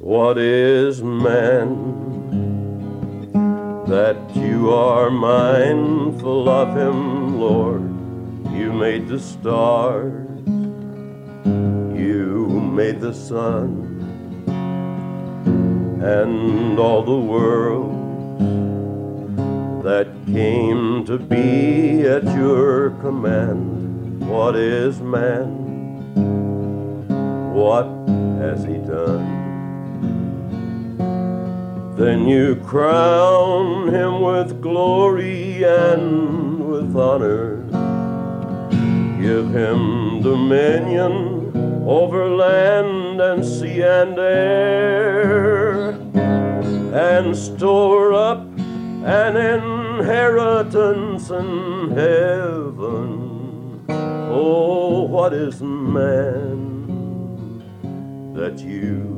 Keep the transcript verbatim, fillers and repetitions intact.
What is man that you are mindful of him, Lord? You made the stars, you made the sun, and all the world that came to be at your command. What is man? What has he done? Then you crown him with glory and with honor. Give him dominion over land and sea and air, and store up an inheritance in heaven. Oh, what is man that you